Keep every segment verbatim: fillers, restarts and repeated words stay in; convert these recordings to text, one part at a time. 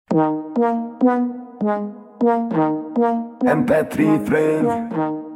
эм пэ три Friend.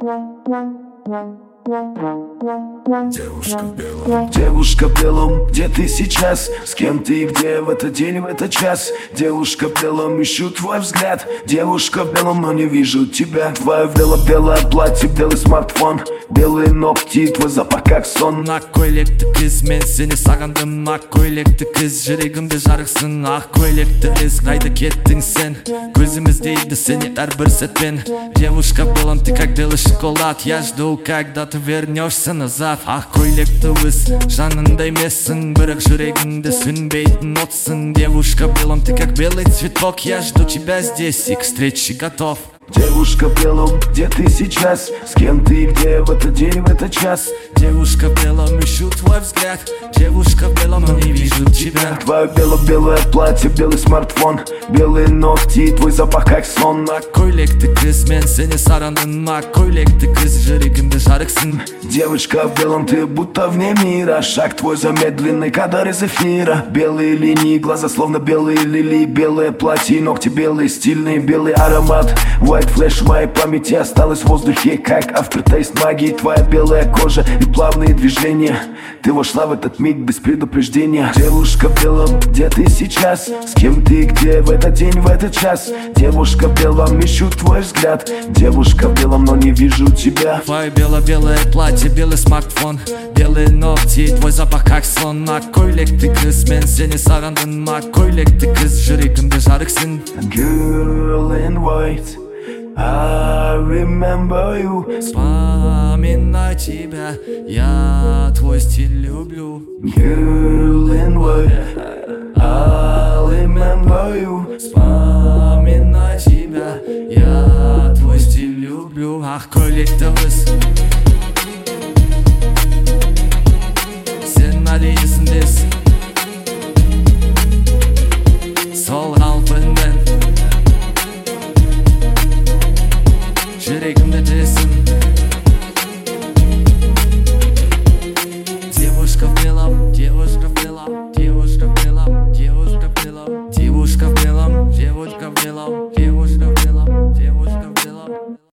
Девушка в белом. Девушка в белом, где ты сейчас? С кем ты и где в этот день, в этот час? Девушка в белом, ищу твой взгляд. Девушка в белом, но не вижу тебя. Твое бело-белое платье, белый смартфон, белые ногти, твой запах как сон. Ақ көйлекті қыз, мен сені сағындым. Ақ көйлекті қыз, жүрегімде жарықсың. Ақ көйлекті қыз, қайда кеттің сен? Көзім іздейді сені әрбір сәтпен. Девушка в белом, ты как белый шоколад. Я жду, когда ты вернешься назад. Ақ көйлекті өз, жанында емессің, бірақ жүрегіңді сөнбейтін отсың. Девушка в белом, ты как белый цветок. Я жду тебя здесь и к встрече готов. Девушка в белом, где ты сейчас? С кем ты и где в этот день, в этот час? Девушка в белом, ищу твой взгляд. Девушка в белом, но не вижу тебя. Твое бело-белое платье, белый смартфон, белые ногти, твой запах как сон. Ақ көйлекті қыз, мен сені сағындым. Ақ көйлекті қыз, жүрегімде жарықсың. Девочка в белом, ты будто вне мира. Шаг твой замедленный, кадр из эфира. Белые линии, глаза словно белые лилии. Белое платье, ногти белые, стильный белый аромат. White flash в моей памяти осталось в воздухе, как aftertaste магии. Твоя белая кожа и плавные движения. Ты вошла в этот миг без предупреждения. Девушка в белом, где ты сейчас? С кем ты и где в этот день, в этот час? Девушка в белом, ищу твой взгляд. Девушка в белом, но не вижу тебя. Твое бело-белое платье, белый смартфон, белые ногти, твой запах как сон. Ақ көйлекті қыз, мен сені сағындым. Ақ көйлекті қыз, жүрегімде жарықсың. Girl in white, I remember you. Вспоминай тебя, я твой стиль люблю. Girl in white, I remember you. Вспоминай тебя, я твой стиль люблю. Ақ көйлекті қыз,